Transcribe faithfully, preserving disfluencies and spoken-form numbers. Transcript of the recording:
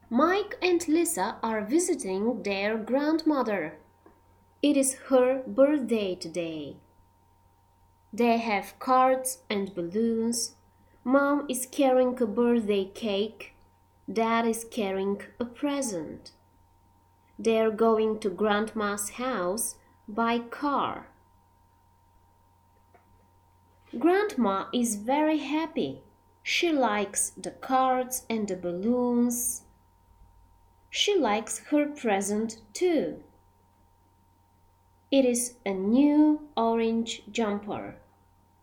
Mike and Lisa are visiting their grandmother. It is her birthday today. They have cards and balloons. Mom is carrying a birthday cake. Dad is carrying a present. They're going to Grandma's house by car. Grandma is very happy. She likes the cards and the balloons. She likes her present too. It is a new orange jumper.